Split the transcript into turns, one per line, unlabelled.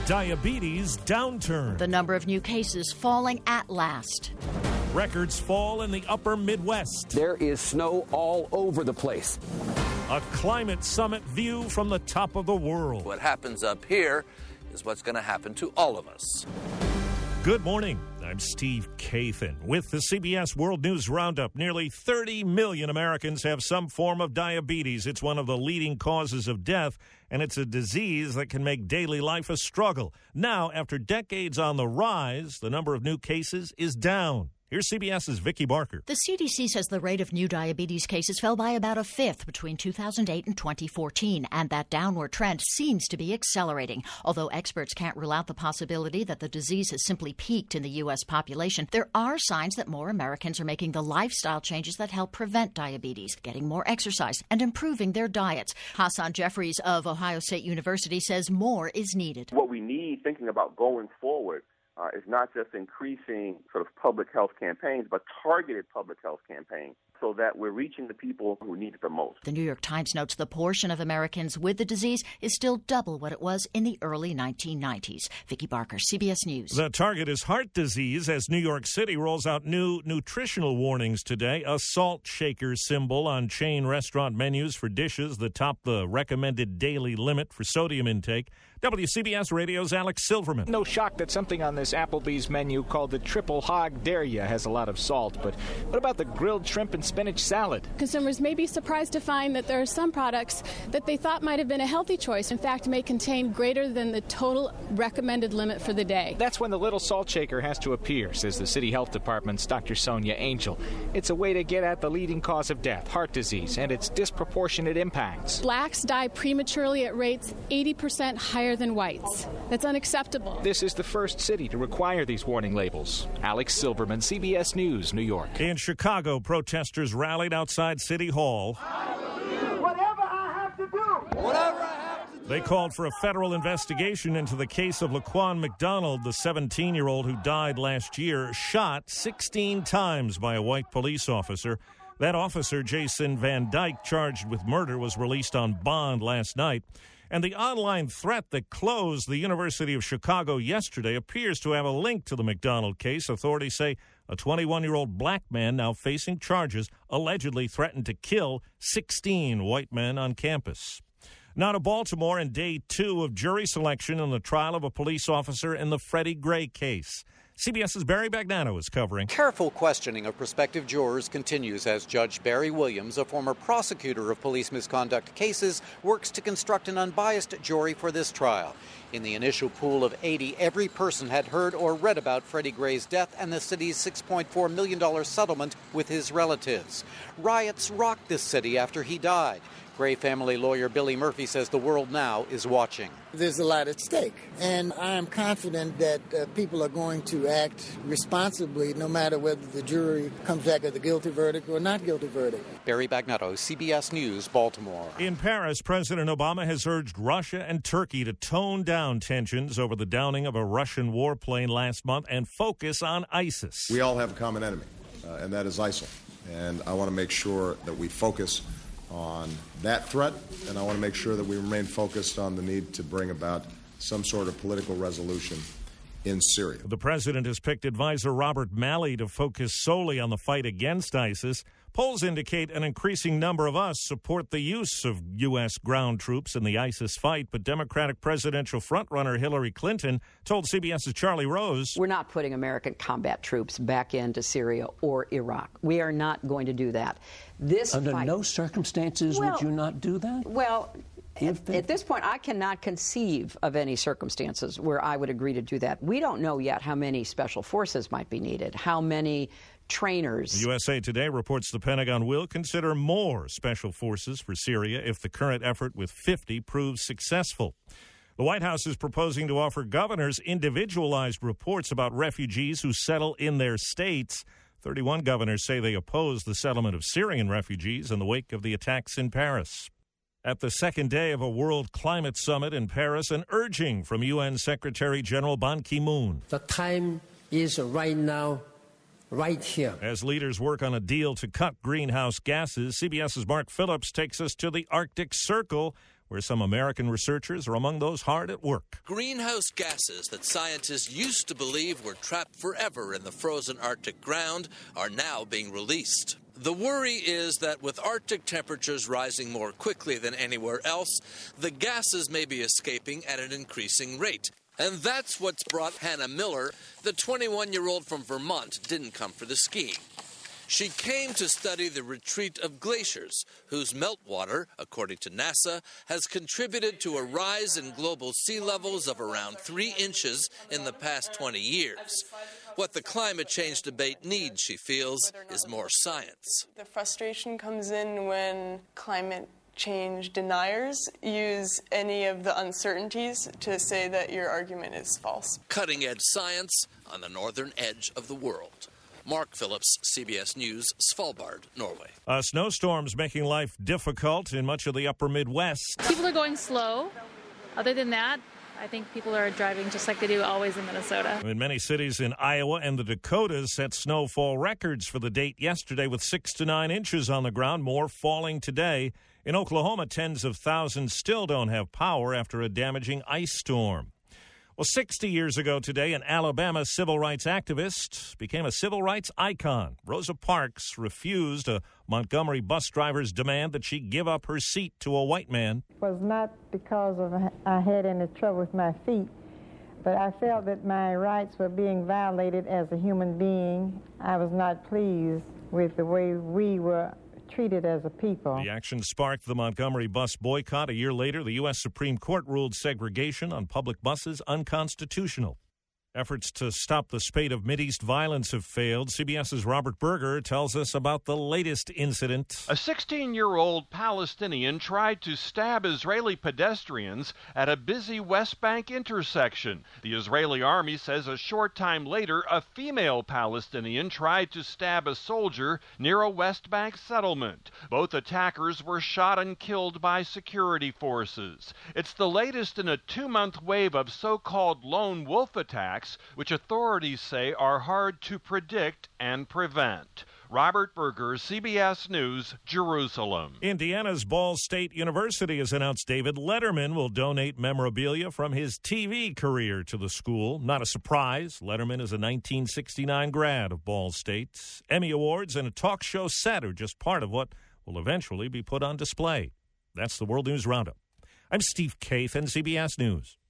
Diabetes downturn.
The number of new cases falling at last.
Records fall in the upper Midwest.
There is snow all over the place.
A climate summit view from the top of the world.
What happens up here is what's going to happen to all of us.
Good morning. I'm Steve Kathan with the CBS World News Roundup. Nearly 30 million Americans have some form of diabetes. It's one of the leading causes of death, and it's a disease that can make daily life a struggle. Now, after decades on the rise, the number of new cases is down. Here's CBS's Vicki Barker.
The CDC says the rate of new diabetes cases fell by about a fifth between 2008 and 2014, and that downward trend seems to be accelerating. Although experts can't rule out the possibility that the disease has simply peaked in the U.S. population, there are signs that more Americans are making the lifestyle changes that help prevent diabetes, getting more exercise, and improving their diets. Hassan Jeffries of Ohio State University says more is needed.
What we need, thinking about going forward, is not just increasing sort of public health campaigns, but targeted public health campaigns so that we're reaching the people who need it the most.
The New York Times notes the portion of Americans with the disease is still double what it was in the early 1990s. Vicki Barker, CBS News.
The target is heart disease as New York City rolls out new nutritional warnings today. A salt shaker symbol on chain restaurant menus for dishes that top the recommended daily limit for sodium intake. WCBS Radio's Alex Silverman.
No shock that something on this Applebee's menu called the Triple Hog Dare Ya has a lot of salt, but what about the grilled shrimp and spinach salad?
Consumers may be surprised to find that there are some products that they thought might have been a healthy choice, in fact, may contain greater than the total recommended limit for the day.
That's when the little salt shaker has to appear, says the City Health Department's Dr. Sonia Angel. It's a way to get at the leading cause of death, heart disease, and its disproportionate impacts.
Blacks die prematurely at rates 80% higher than whites. That's unacceptable.
This is the first city to require these warning labels. Alex Silverman, CBS News, New York.
In Chicago, protesters rallied outside City Hall.
Whatever I have to do. Whatever I have to do.
They called for a federal investigation into the case of Laquan McDonald, the 17-year-old who died last year, shot 16 times by a white police officer. That officer, Jason Van Dyke, charged with murder, was released on bond last night. And the online threat that closed the University of Chicago yesterday appears to have a link to the McDonald case. Authorities say a 21-year-old black man now facing charges allegedly threatened to kill 16 white men on campus. Now to Baltimore and day 2 of jury selection in the trial of a police officer in the Freddie Gray case. CBS's Barry Bagnano is covering.
Careful questioning of prospective jurors continues as Judge Barry Williams, a former prosecutor of police misconduct cases, works to construct an unbiased jury for this trial. In the initial pool of 80, every person had heard or read about Freddie Gray's death and the city's $6.4 million settlement with his relatives. Riots rocked this city after he died. Gray family lawyer Billy Murphy says the world now is watching.
There's a lot at stake, and I am confident that people are going to act responsibly no matter whether the jury comes back with a guilty verdict or not guilty verdict.
Barry Bagnano, CBS News, Baltimore.
In Paris, President Obama has urged Russia and Turkey to tone down tensions over the downing of a Russian warplane last month and focus on ISIS.
We all have a common enemy, and that is ISIL. And I want to make sure that we focus on that threat, and I want to make sure that we remain focused on the need to bring about some sort of political resolution in Syria.
The president has picked advisor Robert Malley to focus solely on the fight against ISIS. Polls indicate an increasing number of us support the use of U.S. ground troops in the ISIS fight, but Democratic presidential frontrunner Hillary Clinton told CBS's Charlie Rose,
"We're not putting American combat troops back into Syria or Iraq. We are not going to do that.
Under no circumstances would you not do that?
Well, at this point, I cannot conceive of any circumstances where I would agree to do that. We don't know yet how many special forces might be needed, how many trainers.
USA Today reports the Pentagon will consider more special forces for Syria if the current effort with 50 proves successful. The White House is proposing to offer governors individualized reports about refugees who settle in their states. 31 governors say they oppose the settlement of Syrian refugees in the wake of the attacks in Paris. At the second day of a World Climate Summit in Paris, an urging from UN Secretary General Ban Ki-moon.
The time is right now, right here.
As leaders work on a deal to cut greenhouse gases, CBS's Mark Phillips takes us to the Arctic Circle, where some American researchers are among those hard at work.
Greenhouse gases that scientists used to believe were trapped forever in the frozen Arctic ground are now being released. The worry is that with Arctic temperatures rising more quickly than anywhere else, the gases may be escaping at an increasing rate. And that's what's brought Hannah Miller. The 21-year-old from Vermont didn't come for the skiing. She came to study the retreat of glaciers, whose meltwater, according to NASA, has contributed to a rise in global sea levels of around 3 inches in the past 20 years. What the climate change debate needs, she feels, is more science.
The frustration comes in when climate change deniers use any of the uncertainties to say that your argument is false.
Cutting-edge science on the northern edge of the world. Mark Phillips, CBS News, Svalbard, Norway.
Snowstorms making life difficult in much of the upper Midwest.
People are going slow. Other than that, I think people are driving just like they do always in Minnesota.
In many cities in Iowa and the Dakotas set snowfall records for the date yesterday with 6 to 9 inches on the ground, more falling today. In Oklahoma, tens of thousands still don't have power after a damaging ice storm. Well, 60 years ago today, an Alabama civil rights activist became a civil rights icon. Rosa Parks refused a Montgomery bus driver's demand that she give up her seat to a white man.
It was not because I had any trouble with my feet, but I felt that my rights were being violated as a human being. I was not pleased with the way we were treated as a people.
The action sparked the Montgomery bus boycott. A year later, the U.S. Supreme Court ruled segregation on public buses unconstitutional. Efforts to stop the spate of Mideast violence have failed. CBS's Robert Berger tells us about the latest incident.
A 16-year-old Palestinian tried to stab Israeli pedestrians at a busy West Bank intersection. The Israeli army says a short time later, a female Palestinian tried to stab a soldier near a West Bank settlement. Both attackers were shot and killed by security forces. It's the latest in a 2-month wave of so-called lone wolf attacks, which authorities say are hard to predict and prevent. Robert Berger, CBS News, Jerusalem.
Indiana's Ball State University has announced David Letterman will donate memorabilia from his TV career to the school. Not a surprise. Letterman is a 1969 grad of Ball State. Emmy Awards and a talk show set are just part of what will eventually be put on display. That's the World News Roundup. I'm Steve Kaith, CBS News.